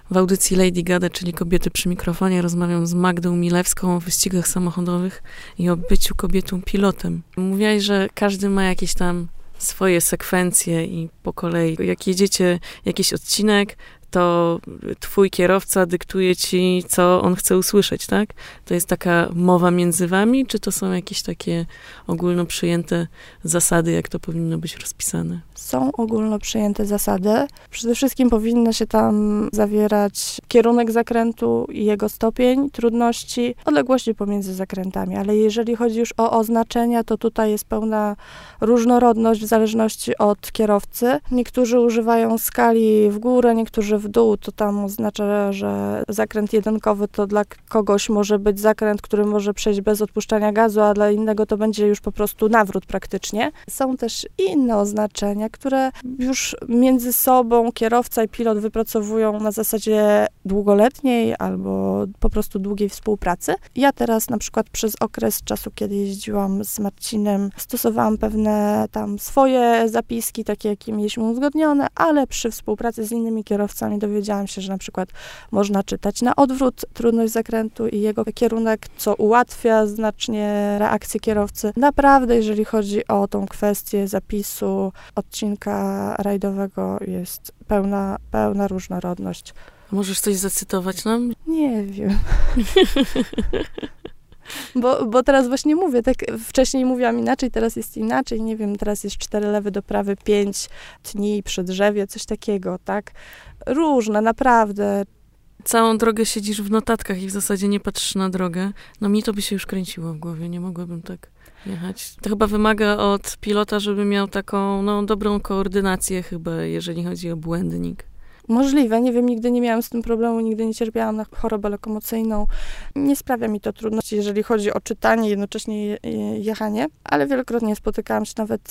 W audycji Lady Gada, czyli Kobiety przy mikrofonie, rozmawiam z Magdą Milewską o wyścigach samochodowych i o byciu kobietą pilotem. Mówiłaś, że każdy ma jakieś tam swoje sekwencje i po kolei, jak jedziecie jakiś odcinek, to twój kierowca dyktuje ci, co on chce usłyszeć, tak? To jest taka mowa między wami, czy to są jakieś takie ogólno przyjęte zasady, jak to powinno być rozpisane? Są ogólno przyjęte zasady. Przede wszystkim powinno się tam zawierać kierunek zakrętu i jego stopień trudności, odległości pomiędzy zakrętami, ale jeżeli chodzi już o oznaczenia, to tutaj jest pełna różnorodność w zależności od kierowcy. Niektórzy używają skali w górę, niektórzy w dół, to tam oznacza, że zakręt jedynkowy to dla kogoś może być zakręt, który może przejść bez odpuszczania gazu, a dla innego to będzie już po prostu nawrót praktycznie. Są też inne oznaczenia, które już między sobą kierowca i pilot wypracowują na zasadzie długoletniej albo po prostu długiej współpracy. Ja teraz na przykład przez okres czasu, kiedy jeździłam z Marcinem, stosowałam pewne tam swoje zapiski, takie jakie mieliśmy uzgodnione, ale przy współpracy z innymi kierowcami dowiedziałam się, że na przykład można czytać na odwrót trudność zakrętu i jego kierunek, co ułatwia znacznie reakcję kierowcy. Naprawdę, jeżeli chodzi o tą kwestię zapisu odcinka rajdowego, jest pełna różnorodność. Możesz coś zacytować nam? Nie wiem. Bo teraz właśnie mówię, tak wcześniej mówiłam inaczej, teraz jest inaczej, nie wiem, teraz jest 4 lewy do prawy, 5 tnij przy drzewie, coś takiego, tak? Różne, naprawdę. Całą drogę siedzisz w notatkach i w zasadzie nie patrzysz na drogę. No mnie to by się już kręciło w głowie, nie mogłabym tak jechać. To chyba wymaga od pilota, żeby miał taką, dobrą koordynację chyba, jeżeli chodzi o błędnik. Możliwe, nie wiem, nigdy nie miałam z tym problemu, nigdy nie cierpiałam na chorobę lokomocyjną. Nie sprawia mi to trudności, jeżeli chodzi o czytanie, jednocześnie jechanie, ale wielokrotnie spotykałam się nawet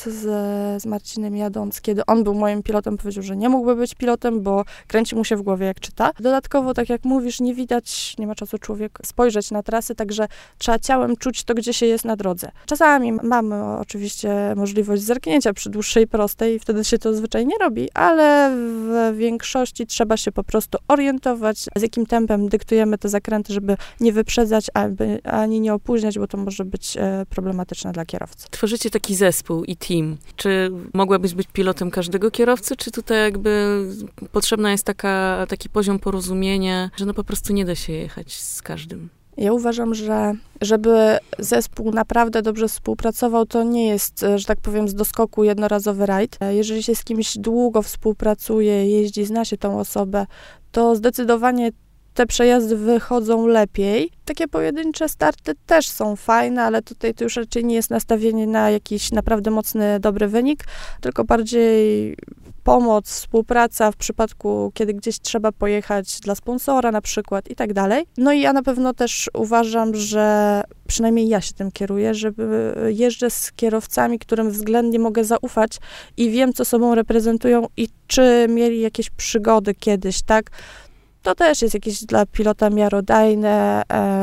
z Marcinem jadąc, kiedy on był moim pilotem, powiedział, że nie mógłby być pilotem, bo kręci mu się w głowie, jak czyta. Dodatkowo, tak jak mówisz, nie widać, nie ma czasu człowiek spojrzeć na trasy, także trzeba ciałem czuć to, gdzie się jest na drodze. Czasami mamy oczywiście możliwość zerknięcia przy dłuższej prostej i wtedy się to zwyczajnie robi, ale w większości trzeba się po prostu orientować, z jakim tempem dyktujemy te zakręty, żeby nie wyprzedzać ani nie opóźniać, bo to może być problematyczne dla kierowcy. Tworzycie taki zespół i team. Czy mogłabyś być pilotem każdego kierowcy, czy tutaj jakby potrzebna jest taki poziom porozumienia, że po prostu nie da się jechać z każdym? Ja uważam, że żeby zespół naprawdę dobrze współpracował, to nie jest, że tak powiem, z doskoku jednorazowy rajd. Jeżeli się z kimś długo współpracuje, jeździ, zna się tą osobę, to zdecydowanie te przejazdy wychodzą lepiej. Takie pojedyncze starty też są fajne, ale tutaj to już raczej nie jest nastawienie na jakiś naprawdę mocny, dobry wynik, tylko bardziej pomoc, współpraca w przypadku, kiedy gdzieś trzeba pojechać dla sponsora na przykład i tak dalej. No i ja na pewno też uważam, że przynajmniej ja się tym kieruję, żeby jeżdżę z kierowcami, którym względnie mogę zaufać i wiem, co sobą reprezentują i czy mieli jakieś przygody kiedyś, tak? To też jest jakieś dla pilota miarodajne,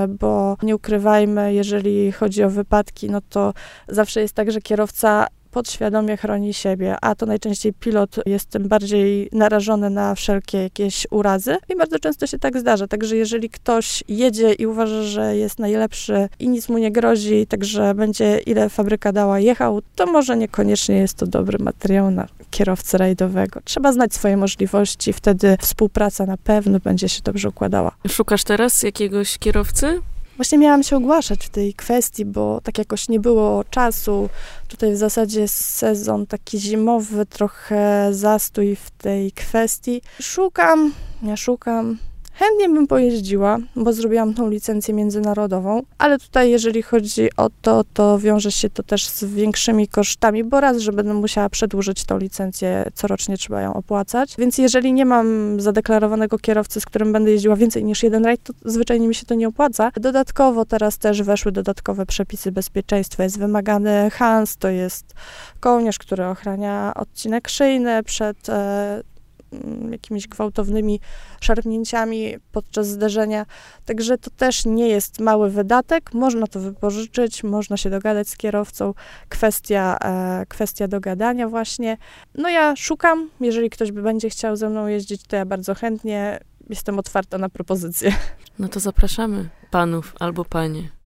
bo nie ukrywajmy, jeżeli chodzi o wypadki, no to zawsze jest tak, że kierowca podświadomie chroni siebie, a to najczęściej pilot jest tym bardziej narażony na wszelkie jakieś urazy i bardzo często się tak zdarza. Także jeżeli ktoś jedzie i uważa, że jest najlepszy i nic mu nie grozi, także będzie ile fabryka dała jechał, to może niekoniecznie jest to dobry materiał na kierowcę rajdowego. Trzeba znać swoje możliwości, wtedy współpraca na pewno będzie się dobrze układała. Szukasz teraz jakiegoś kierowcy? Właśnie miałam się ogłaszać w tej kwestii, bo tak jakoś nie było czasu. Tutaj w zasadzie sezon taki zimowy, trochę zastój w tej kwestii. Szukam. Chętnie bym pojeździła, bo zrobiłam tą licencję międzynarodową, ale tutaj jeżeli chodzi o to wiąże się to też z większymi kosztami, bo raz, że będę musiała przedłużyć tą licencję, corocznie trzeba ją opłacać, więc jeżeli nie mam zadeklarowanego kierowcy, z którym będę jeździła więcej niż jeden rajd, to zwyczajnie mi się to nie opłaca. Dodatkowo teraz też weszły dodatkowe przepisy bezpieczeństwa. Jest wymagany HANS, to jest kołnierz, który ochrania odcinek szyjny przed jakimiś gwałtownymi szarpnięciami podczas zderzenia. Także to też nie jest mały wydatek. Można to wypożyczyć, można się dogadać z kierowcą. Kwestia dogadania właśnie. No ja szukam. Jeżeli ktoś by będzie chciał ze mną jeździć, to ja bardzo chętnie. jestem otwarta na propozycje. No to zapraszamy panów albo panie.